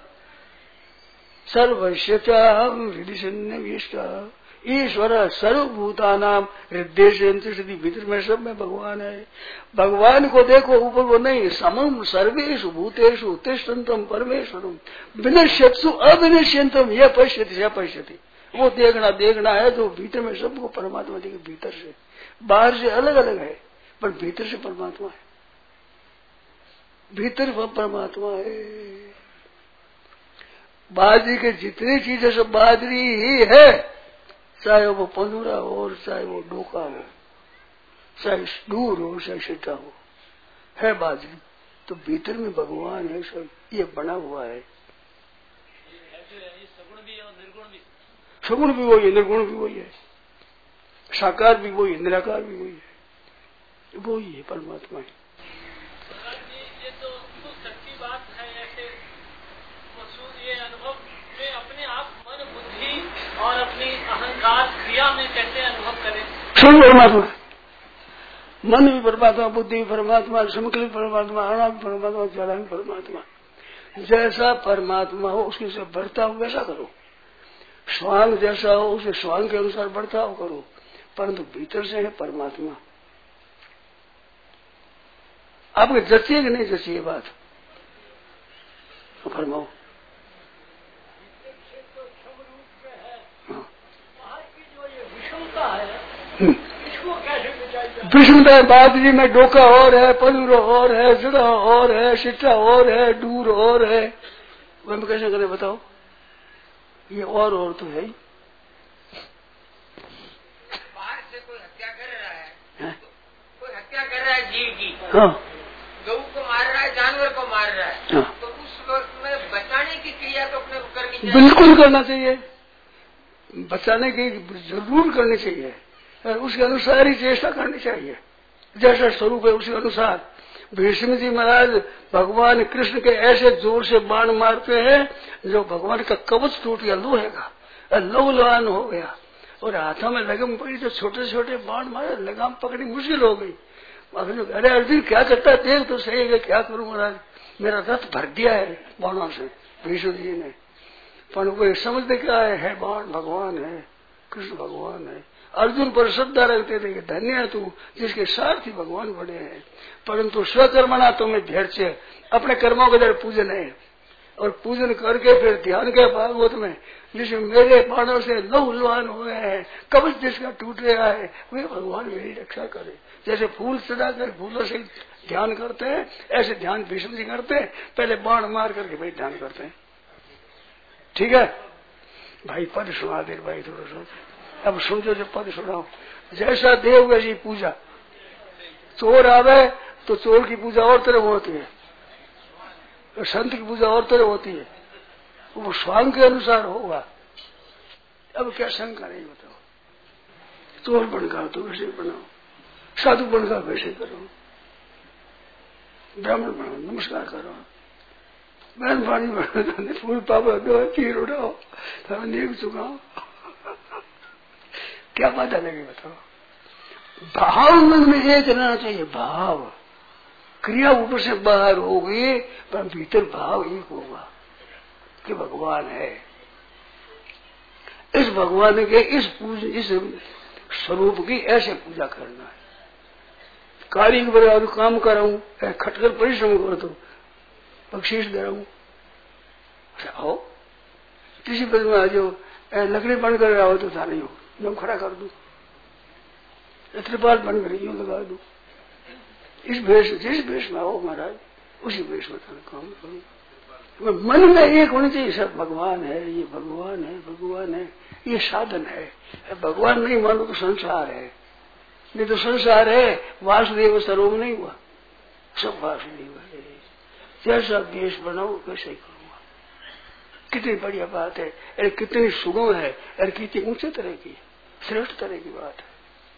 सर्वस्य चाहं हृदय सन्निविष्ट, ईश्वर सर्वभूतानां हृदय से, भीतर में सब में भगवान है। भगवान को देखो, ऊपर वो नहीं, समम सर्वेषु भूतेषु तिष्ठन्तम परमेश्वरम विनश्यत्सु अविनश्यन्तम यह पश्यति पश्यति। वो देखना है तो भीतर में सबको परमात्मा देखे। भीतर से, बाहर से अलग अलग है, पर भीतर से परमात्मा है, भीतर वो परमात्मा है। बादरी के जितनी चीजें सब बादरी ही है, चाहे वो पंदूरा हो, चाहे वो डोका हो, चाहे दूर हो, चाहे सिट्टा हो, है बादरी। तो भीतर में भगवान है, सब ये बना हुआ है। सगुण भी वही है, निर्गुण भी वही है, साकार भी वही है, निराकार भी वही है, वही है परमात्मा है। ये तो सच्ची बात है। ऐसे मकसूद ये अनुभव में अपने आप मन बुद्धि और अपनी अहंकार क्रिया में कैसे अनुभव करें? सब परमात्मा, मन भी परमात्मा, बुद्धि भी परमात्मा, समकलित परमात्मा, आना भी परमात्मा, ज्यादा भी परमात्मा। जैसा परमात्मा हो उसके से बढ़ता हो वैसा करो, स्वांग जैसा हो उसे स्वांग के अनुसार बर्ताव करो, परंतु भीतर से है परमात्मा। आपके जचिए कि नहीं जचिए बात तो फरमाओ। विषमता है, बादरी में डोका और है, पदूरा और है, जड़ा और है, सिट्टा और है, दूर और है, वह हम कैसे करें बताओ? ये और तो है ही। बाहर से कोई हत्या कर रहा है, कोई हत्या कर रहा है जीव की, हाँ, गऊ को मार रहा है, जानवर को मार रहा है, हाँ, तो उस वक्त में बचाने की क्रिया तो अपने को करनी चाहिए। बिल्कुल करना चाहिए, बचाने की जरूर करनी चाहिए, और उसके अनुसार ही चेष्टा करनी चाहिए। जैसा स्वरूप है उसी अनुसार। भीष्म जी महाराज भगवान कृष्ण के ऐसे जोर से बाण मारते हैं जो भगवान का कवच टूट गया लोहे का, लौलान हो गया। और हाथों में लगम पड़ी तो छोटे छोटे बाण मारे, लगाम पकड़ी मुश्किल हो गई। अरे अर्जुन क्या करता है देख तो सही है, क्या करूं महाराज, मेरा रथ भर दिया है बाणों से भीष्म जी ने। पर कोई समझते क्या है बाण भगवान है, कृष्ण भगवान है। अर्जुन पर श्रद्धा रखते थे कि धन्य है तू जिसके सारथी भगवान बड़े हैं। परंतु स्वकर्मणा तुम्हें धैर्य, अपने कर्मों के द्वारा पूजन है, और पूजन करके फिर ध्यान के भागवत में जिसमें मेरे बाणों से लहूलुहान हुए हैं, कवच जिसका टूट रहा है, वे भगवान मेरी रक्षा करे। जैसे फूल सजाकर फूलों से ध्यान करते हैं, ऐसे ध्यान भीष्म जी करते हैं, पहले बाण मार करके भाई ध्यान करते हैं। ठीक है भाई, पद सुना दे भाई थोड़ा सा, अब समझो जो पद सुनाओ। जैसा देव वैसी पूजा, चोर आवे तो चोर की पूजा और तरह होती है, तो संत की पूजा और तरह होती है, वो स्वांग के अनुसार होगा। अब क्या शंका नहीं, बताओ। चोर बनकर तो वैसे बनाओ, साधु बनकर वैसे करो, ब्राह्मण बनो नमस्कार करो, बहन पानी बनो, फूल पापा दो, चीर उड़ाओ, तो नीक चुकाओ, क्या बात लगी बताओ। भाव मन में एक रहना चाहिए, भाव। क्रिया ऊपर से बाहर होगी पर भीतर भाव एक होगा कि भगवान है। इस भगवान के इस स्वरूप की ऐसे पूजा करना है। कारीगर बराबर काम कर रहा हूं, खटकर परिश्रम कर दो, बख्शीश दे रहा हूं, आओ किसी पद में आ जाओ, लकड़ी बनकर आओ तो था नहीं हो, मैं खड़ा कर दू, त्रिपाल बनकर यूं लगा दू, इस भेष जिस भेष में आओ महाराज उसी भेष में काम करूं। मन में एक होनी चाहिए, सब भगवान है, ये भगवान है, भगवान है, ये साधन है। भगवान नहीं मानो तो संसार है, नहीं तो संसार है वासुदेव सर्वम नहीं हुआ, सब वासुदेव है। जैसा देश बनाओ वैसे ही करूंगा। कितनी बढ़िया बात है, अरे कितनी सुगम है, अरे कितनी ऊंचे तरह की श्रेष्ठ तरह की बात है।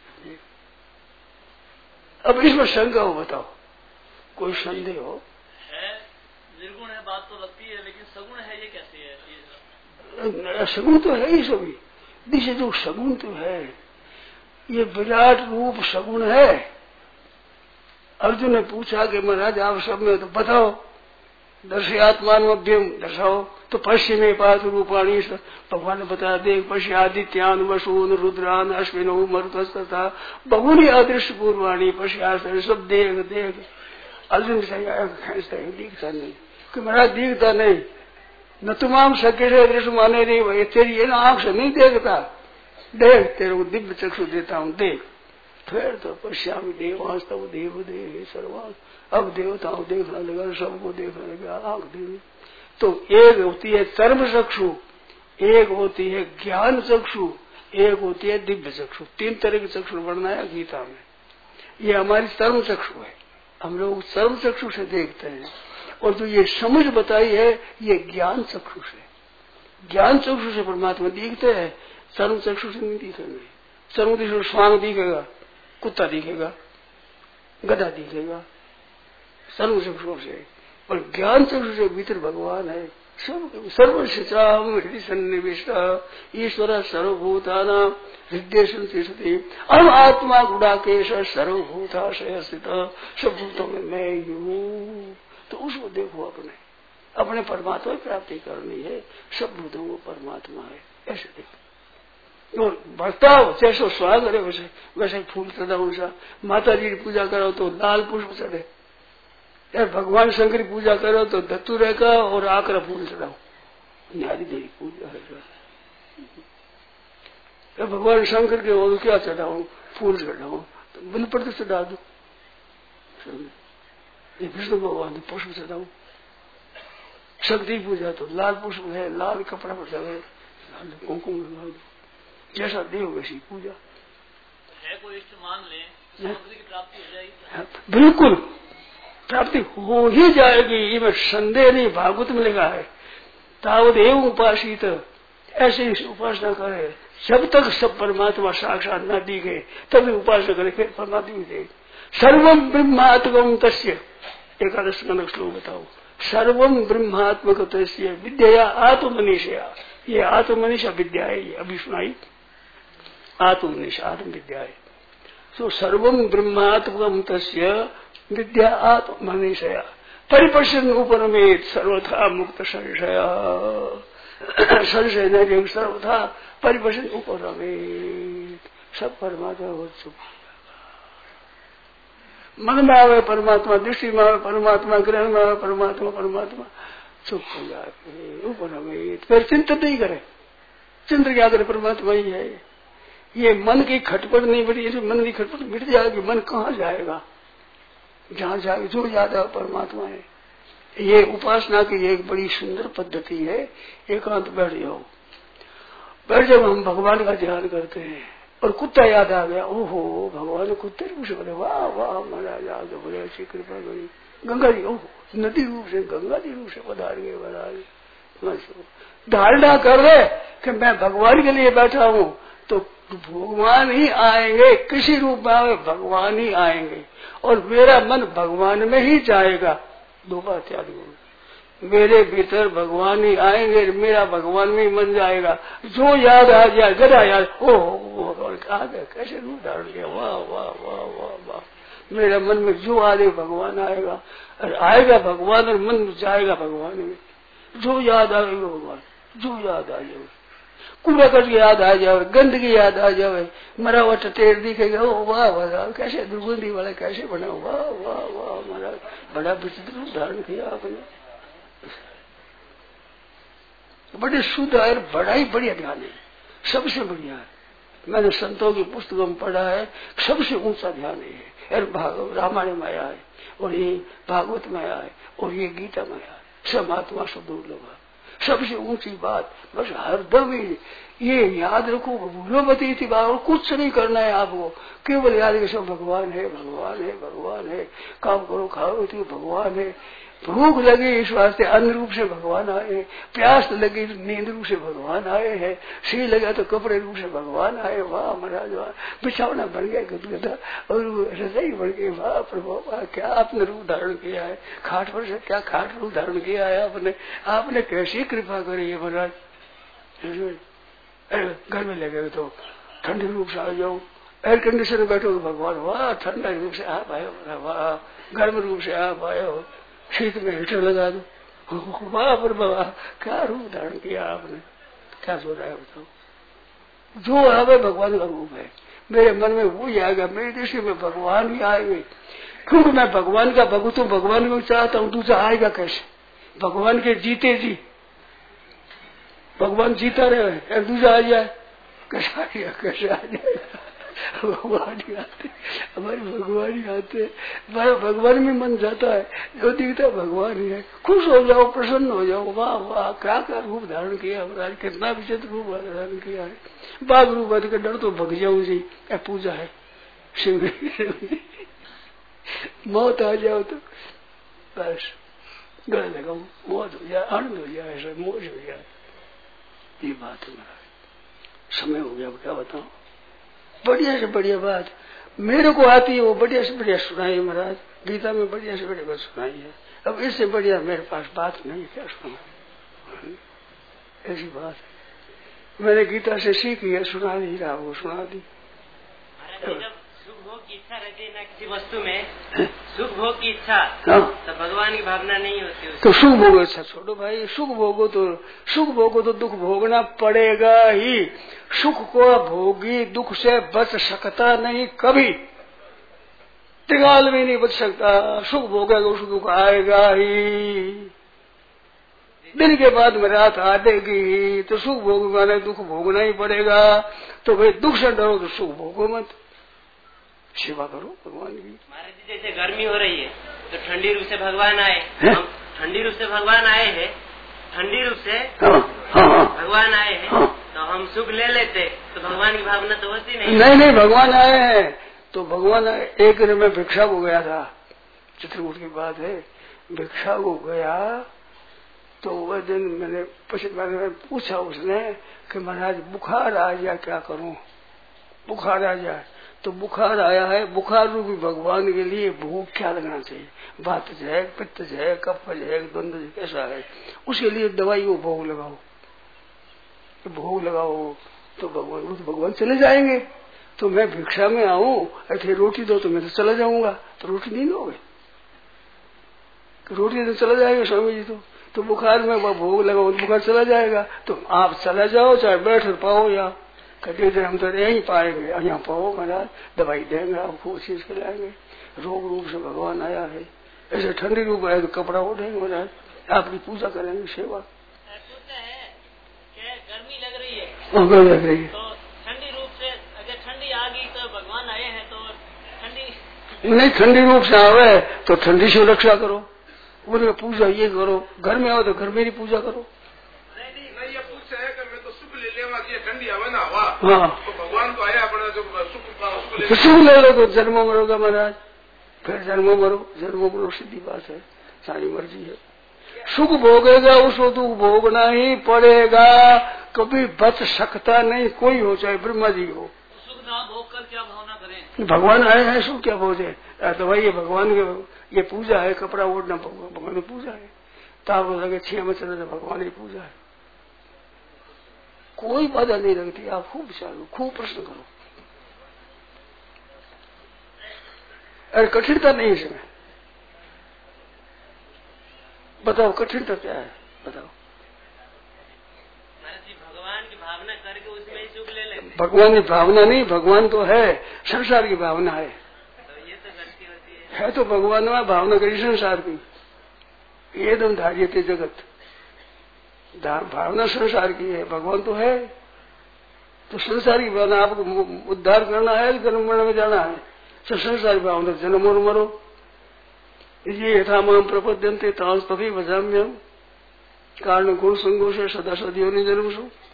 अब इसमें शंका हो, बताओ कोई संदेह हो? है निर्गुण है बात तो लगती है, लेकिन सगुण है ये कैसे है? सगुण तो है ही सभी, जिसे जो सगुण तो है, ये विराट रूप सगुण है। अर्जुन ने पूछा कि महाराज आप सब में तो बताओ, दर्शयात्मान मध्यम दर्शाओ, तो पश्चिमे पात रूपाणी, भगवान ने बताया देख पश्य आदित्यान वसून रुद्रान अश्विनो मरुतस्तथा बहुनी अदृश्य पूर्वाणी पश्य, सब देख देख। अर्जुन दिखता नहीं कि महाराज दिखता नहीं, न तुमाम सके से दृश्य माने नहीं, भाई तेरी ये ना आंख से नहीं देखता, देख तेरे को दिव्य चक्षु देता हूँ, देख। फिर तो पश्यामी देवांश तब देव देव सर्वांश, अब देवताओं देखने लगा, सबको देखने लगा, आंख देवी। तो एक होती है कर्म चक्षु, एक होती है ज्ञान चक्षु, एक होती है दिव्य चक्षु। तीन तरह के चक्षु बनाया गीता में। ये हमारी कर्म चक्षु है, हम लोग कर्म चक्षु से देखते हैं, और जो ये समझ बताई है ये ज्ञान चक्षु से। ज्ञान चक्षु से परमात्मा दिखते हैं, कर्म चक्षु से नहीं दिखेंगे। कर्म चक्षु स्वांग दिखेगा, कुत्ता दिखेगा, गधा दिखेगा, सर्व चक्षु से, और ज्ञान चक्षु से भीतर भगवान है। सर्वशिचाम हृदय सन्निविष्ट ईश्वर सर्वभूताना हृदय संतिष्ठति, हम आत्मा गुणाकेश सर्वभूताशय स्थित, सब भूतों में मैं ही हूँ। तो उसको देखो, अपने परमात्मा की प्राप्ति करनी है, सब भूतों को परमात्मा है, ऐसे देखो। और बर्ताव जैसो स्वाद करे वैसे वैसे फूल चढ़ाओ, सा माता जी की पूजा करो तो लाल पुष्प चढ़े, यार भगवान शंकर की पूजा करो तो धतूरे का और आकरा फूल चढ़ाओ, न्यारी देवी पूजा है। भगवान शंकर के और क्या चढ़ाओ, फूल चढ़ाओ तो बिल पर चढ़ा दो। विष्णु भगवान पुष्प चढ़ाओ, शक्ति पूजा तो लाल पुष्प है, लाल कपड़ा पर चढ़े, लाल कुमकुम लगा दो, जैसा देव वैसी पूजा है। कोई इष्ट मान ले की प्राप्ति हो जाएगी, बिल्कुल प्राप्ति हो ही जाएगी, ये संदेह नहीं। भागवत में लिखा है तावदेव उपासित, ऐसे ही उपासना करे जब तक सब परमात्मा साक्षात न दिखे तभी उपासना करे, फिर परमात्मा दिखे। सर्वम ब्रह्मात्मकम तस्य, एकादश का श्लोक बताओ। सर्वम ब्रह्मात्मक तस्य विद्या आत्मनिशया, ये आत्मनिशा विद्या है, ये अभी सुनाई। आत्मनिषाद विद्या है। सो सर्वम ब्रह्मात्मकम तस्य विद्या आत्मनिषया परिपश्यन उपरमेत सर्वथा मुक्त संशय संशय नहीं सर्वथा परिपश्यन उपरमेत। सब परमात्मा हो चुका। मन में आवे परमात्मा, दृष्टि में आवे परमात्मा, ग्रहण में आवे परमात्मा, परमात्मा चुप हो जाए उपरमेत। फिर चिंतन नहीं करे, चिंतन क्या करे, परमात्मा ही है। ये मन की खटपट नहीं बढ़ी, मन की खटपट मिट जाएगी। मन कहाँ जाएगा, जहाँ जाएगा जो याद है परमात्मा है। ये उपासना की एक बड़ी सुंदर पद्धति है। एकांत बैठ जाओ, बैठ जब हम भगवान का ध्यान करते हैं और कुत्ता याद आ गया, ओहो भगवान ने कुत्ते रूप से बोले, वाह वाह महाराज आ गए, बोले अच्छी कृपा करी। गंगा जी, ओहो नदी रूप से, गंगा जी रूप से पधार गए महाराज। धारणा कर रहे कि मैं भगवान के लिए बैठा हूँ, तो भगवान ही आएंगे, किसी रूप में आए भगवान ही आएंगे और मेरा मन भगवान में ही जाएगा। दो बात याद करो, मेरे भीतर भगवान ही आएंगे, मेरा भगवान में ही मन जाएगा। जो याद आ जाए, गधा याद, ओह भगवान आ गए, कैसे रूप धारण किया, वाह वाह वाह वाह वाह। मेरा मन में जो आ रहे भगवान आएगा, और आएगा भगवान और मन जाएगा भगवान में। जो याद आएगा भगवान, जो याद आ जाए, कूड़ा कच की याद आ जाए, गंदगी याद आ जाए, मरा हुआ टेर दिखेगा, ओ वाह वाह कैसे दुर्गंधी वाला कैसे बना, वाह वाह वाह महाराज बड़ा विचित्र रूप धारण किया आपने। बड़े शुद्ध है, बड़ा ही बढ़िया ध्यान है, सबसे बढ़िया है। मैंने संतों की पुस्तकों में पढ़ा है, सबसे ऊंचा ध्यान है। भागवत रामायण में आया है, और ये भागवत में आया है, और ये गीता में आया है। सब आत्मा से दुर्लभ है, सबसे ऊंची बात। बस हरदम ही ये याद रखो, भूलो मत थी बात, और कुछ नहीं करना है आपको, केवल याद कि सब भगवान है, भगवान है, भगवान है। काम करो, खाओ तो भगवान है। भूख लगी इस वास्ते अन्न रूप से भगवान आए, प्यास लगी नींद रूप से भगवान आए हैं, सी लगा तो कपड़े रूप से भगवान आए। वाह महाराज वाह, बिछावना बन गया गदगदा और रजाई बन गई। वाह प्रभु वाह, क्या आपने रूप धारण किया है, खाट पर से क्या खाट रूप धारण किया है आपने। आपने कैसी कृपा करी है महाराज। घर में लगे तो ठंडी रूप से आ जाओ, एयर कंडीशन में बैठो भगवान, वाह ठंडा रूप से आप आए, वाह गर्म रूप से आप आए हो, शीत में हीटर लगा दो, वाह पर बाबा क्या रूप धारण किया आपने। क्या सोच रहा है बताओ। जो आवे भगवान का रूप है, मेरे मन में वो ही आएगा, मेरी दृष्टि में भगवान ही आएंगे। क्योंकि मैं भगवान का भगत हूँ, भगवान को चाहता हूँ, दूसरा आएगा कैसे। भगवान के जीते जी, भगवान जीता रहे, एक दूसरा आ जाए, कैसे आ जाए, कैसे आ जाएगा। भगवान ही आते, हमारे भगवान ही आते, भगवान में मन जाता है, जो दिखता है भगवान ही है। खुश हो जाओ, प्रसन्न हो जाओ, वाह वाह क्या क्या रूप धारण किया महाराज, कितना विचित्र रूप धारण किया है। बाघ रूप के डर तो भग जाऊं जी, क्या पूजा है शिव। मौत आ जाओ तो बस गले लगाऊ, मौत हो जाए, आनंद हो जाए, ऐसा मौज हो जाए। ये बात है महाराज। समय हो गया, क्या बताऊं। बढ़िया से बढ़िया बात मेरे को आती है, वो बढ़िया से बढ़िया सुनाई महाराज। गीता में बढ़िया से बढ़िया बात सुनाई है। अब इससे बढ़िया मेरे पास बात नहीं, क्या सुना। ऐसी बात है, मैंने गीता से सीखी है, सुना नहीं रहा, वो सुना दी। सुख भोग की इच्छा रहती है ना किसी वस्तु में, सुख भोग की इच्छा, तो भगवान की भावना नहीं होती उसमें। तो सुख भोगो अच्छा छोड़ो भाई, सुख भोगो तो दुख भोगना पड़ेगा ही। सुख को भोगी दुख से बच सकता नहीं कभी, त्रिकाल में नहीं बच सकता। सुख भोगेगा उस दुख आएगा ही, दिन के बाद में रात आ देगी। तो सुख भोग माने दुख भोगना ही पड़ेगा। तो भाई दुख से डरो तो सुख भोगो मत, सेवा करो भगवान की। महाराज जी जैसे गर्मी हो रही है तो ठंडी रूप से भगवान आए, हम ठंडी रूप से भगवान आए हैं, ठंडी रूप से भगवान आए हैं, तो हम सुख ले लेते तो भगवान की भावना तो होती नहीं। नहीं भगवान आए हैं तो भगवान आए। एक दिन मैं भिक्षा को गया था, चित्रकूट की बात है, भिक्षा को गया तो वह दिन मैंने पूछा उसने कि महाराज बुखार आ गया, क्या करूं। बुखार आ जाए तो बुखार आया है, बुखार रूपी भगवान के लिए भूख क्या लगना चाहिए। वात है, पित्त है, कफ है, द्वंद्व कैसा है, उसके लिए दवाई को भोग लगाओ, भोग लगाओ। तो भगवान चले जाएंगे। तो मैं भिक्षा में आऊं, ऐसे रोटी दो तो मैं तो चला जाऊंगा, तो रोटी नहीं दोगे, रोटी तो चला जाएगा स्वामी जी। तो बुखार में भोग लगा तो बुखार चला जाएगा। तो आप चला जाओ, चाहे बैठ पाओ या कहते थे हम तो यही पाएंगे, यहाँ पाओ महाराज, दवाई देंगे, आपको चीज खिलाएंगे। रोग रूप से भगवान आया है, ऐसे ठंडी रूप आए तो कपड़ा ओढ़ेंगे महाराज, आपकी पूजा करेंगे, सेवा। गर्मी लग रही है, लग रही है तो ठंडी रूप से अगर ठंडी आ गई तो भगवान आए हैं तो ठंडी नहीं, ठंडी रूप से आवे तो ठंडी से रक्षा करो, उनकी पूजा ये करो। घर में आओ तो घर में ही पूजा करो। नहीं ये पूछ है कि मैं तो सुख ले लेवा, ये ठंडी हवा ना हवा। हाँ तो भगवान को आया अपना जो सुख ले लो तो जन्म मरोगा महाराज, फिर जन्म मरो सीधी बात है, सारी मर्जी है। सुख भोगेगा उसको दुख भोगना ही पड़ेगा, कभी बच सकता नहीं कोई हो, चाहे ब्रह्मा जी हो। सुख ना भोग कर क्या भावना करें, भगवान आए हैं, सुख क्या भोजे। तो भाई ये भगवान के ये पूजा है, कपड़ा ओढ़ना भगवान की पूजा है। ताप लगे 6 में चले तो भगवान की पूजा है, कोई बाधा नहीं लगती। आप खूब चालो, खूब प्रश्न करो, अरे कठिनता नहीं इसमें। बताओ कठिनता क्या है, बताओ। भगवान की भावना करके उसमें ही सुख ले लेते। भगवान की भावना नहीं, भगवान तो है, संसार की भावना है। तो ये तो गलती होती है तो भगवान में भावना करी संसार की, एकदम धार्यते जगत, भावना संसार की है, भगवान तो है। तो संसार की भावना, आपको उद्धार करना है, जन्म मरण में जाना है, तो संसार की भावना जन्म और मरो। ये यथा माम प्रपद्यन्ते तांस तभी भजाम्यहम्, कारण गुण संगो से सदा सदियों ने जन्म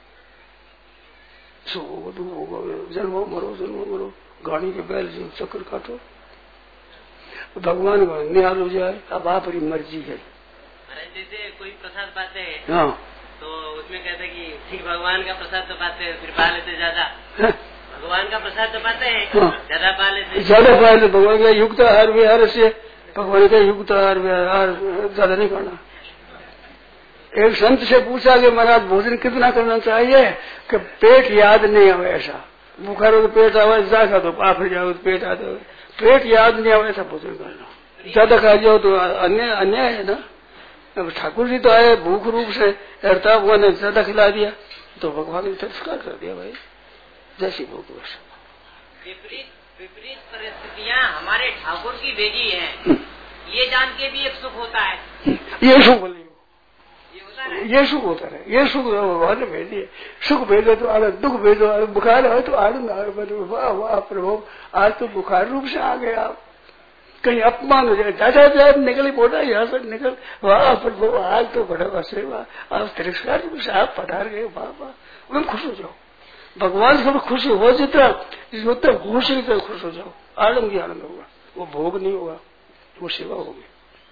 सो जन्मो मरो, गाड़ी के बैल जो चक्कर काटो, भगवान को निहाल हो जाए। अब आपकी मर्जी है। जैसे कोई प्रसाद पाते हैं, हाँ, तो उसमें कहते हैं कि ठीक भगवान का प्रसाद तो पाते हैं, फिर पा लेते ज्यादा। भगवान का प्रसाद तो पाते हैं, ज्यादा पा लेते। भगवान का युक्त आहार विहार से, भगवान का युक्त आहार विहार ज्यादा नहीं करना। एक संत से पूछा कि महाराज भोजन कितना करना चाहिए, कि पेट याद नहीं आवे ऐसा, बुखार हो तो पेट आवे जाएगा तो आप जाओ तो पेट आते, पेट याद नहीं आवे ऐसा भोजन करना। ज्यादा खा जाओ तो अन्याय है ना। अब ठाकुर जी तो आए भूख रूप से, हरता हुआ ने ज्यादा खिला दिया तो भगवान ने तिरस्कार कर दिया। भाई जैसी भूख वैसा। विपरीत परिस्थितियाँ हमारे ठाकुर की भेजी हैं, ये जान के भी एक सुख होता है। ये सुख बोलिए, ये सुख होता है, ये सुख भगवान ने भेजिए। सुख भेजो तो आनंद, दुख भेजो, बुखार हो तो आनंद आए। वाह वाह प्रभु, आज तो बुखार रूप से आ गए आप, कहीं अपमान हो जाए, चाचा निकली बोला यहाँ से निकल, वाह प्रभु आज तो बड़ा बसे, वाह आज तिरस्कार रूप से आप पधार गए, वाह वाह, एकदम खुश हो जाओ। भगवान से खुश हो जितना खुश ही खुश हो जाओ, आनंद ही आनंद होगा। वो भोग नहीं होगा, वो सेवा होगी।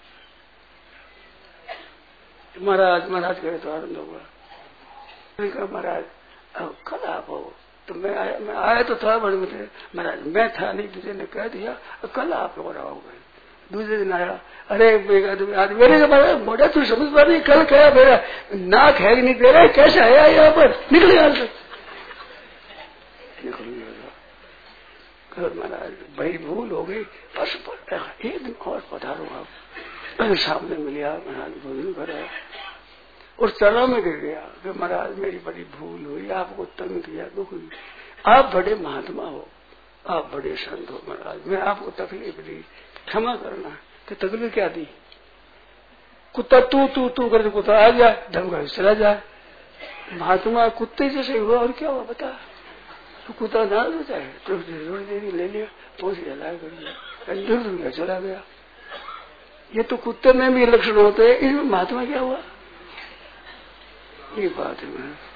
महाराज करे तो आनंद होगा। महाराज अब कल आप हो, तो मैं आया तो था बड़े में, महाराज मैं था नहीं, दूसरे ने कह दिया कल आप लोग आओगे। दूसरे दिन आया, अरे मेरे मोटा तू समझ पा नहीं, कल क्या मेरा नाक है नहीं तेरा, कैसे आया यहाँ पर, निकले यहाँ से। महाराज भाई भूल हो गई, बस एक दिन और पधारो आप। सामने मिलिया, महाराज भोजन करा और चरणों में गिर गया कि महाराज मेरी बड़ी भूल हुई, आपको तंग किया, दुख हुई। आप बड़े महात्मा हो, आप बड़े संत हो महाराज, मैं आपको तकलीफ दी, क्षमा करना। तो तकलीफ क्या दी? कुत्ता तू करके कुत्ता आ जाए, धमका चला जाए। महात्मा कुत्ते जैसे हुआ और क्या हुआ बता, तो कुत्ता ना हो जाए तो थोड़ी देरी ले लिया, पहुंच गया, लाया कर दिया, चला गया। ये तो कुत्ते में भी लक्षण होते हैं, इसमें महात्मा क्या हुआ? ये बात है।